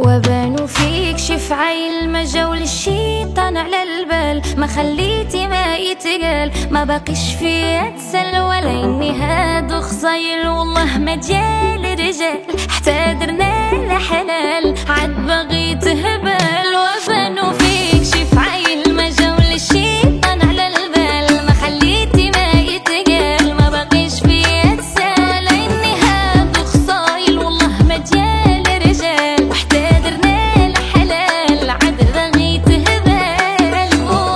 وبانوا فيك شفعي المجول الشيطان على البال، ما خليتي ما يتقال، ما باقيش فيا تسل ولا اني هادو خصايل، والله ما ديال رجال حتى درنا لحلال عاد باغي تهبال. وبانوا فيك شفعي المجول الشيطان على البال، ما خليتي ما يتقال، ما باقيش فيا تسال اني هادو خصايل، والله ما ديال رجال وحتى درنا لحلال عاد باغي تهبال.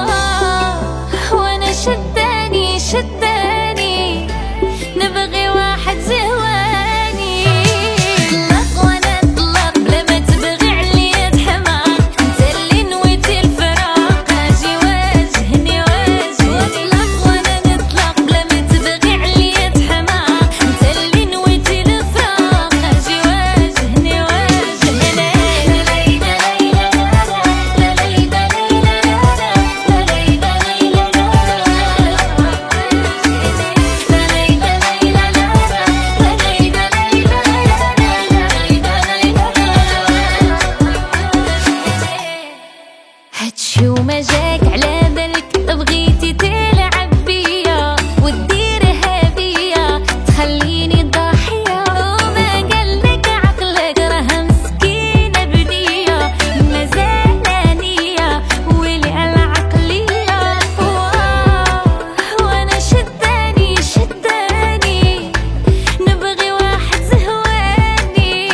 وانا شداني شداني نبغي واحد زهواني، طلق وانا طلق بلا ما تبغي عليا تحماق، انت اللي نويتي الفراق اجي واجهني واجهني. طلق وانا نطلق بلا ما تبغي عليا تحماق، انت اللي نويتي الفراق اجي واجهني واجهني. لا ليلى ليلى لا ليلى ليلى لا ليلى ليلى هادشي وما جاك على بالك، بغيتي تلعب بيا وتديرها بيا تخليني ضحية، وما قالك عقلك راه مسكينة بنية مازال نية ويلي على العقلية. وانا شداني شداني نبغي واحد زهواني،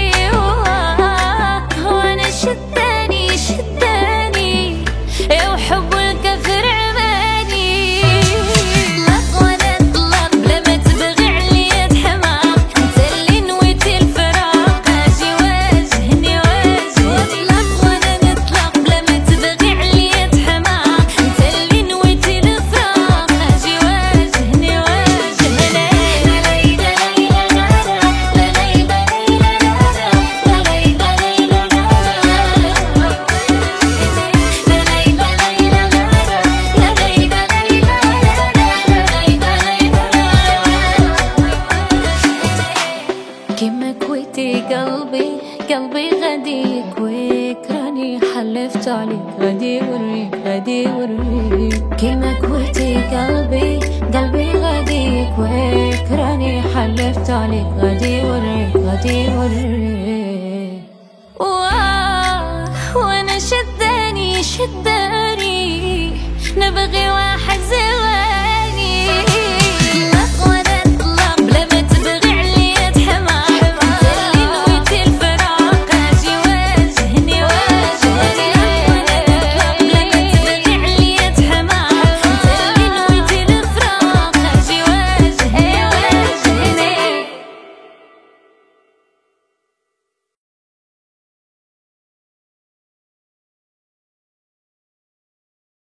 وانا شداني شداني وحب الكفر عماني. طلق وانا طلق بلا ما تبغي عليا تحماق، انت اللي نويتي الفراق اجي واجهني واجهني. طلق وانا نطلق بلا ما تبغي عليا تحماق، انت اللي نويتي الفراق اجي واجهني واجهني. لا ليلى ليلى لا ليلى ليلى لا ليلى ليلى كيما كويتي قلبي قلبي غادي يكويك، راني حلفت عليك غادي يوريك غادي يوريك. كيما كويتي قلبي قلبي غادي يكويك، راني حلفت عليك غادي يوريك غادي يوريك. وانا شداني شداني نبغي واحد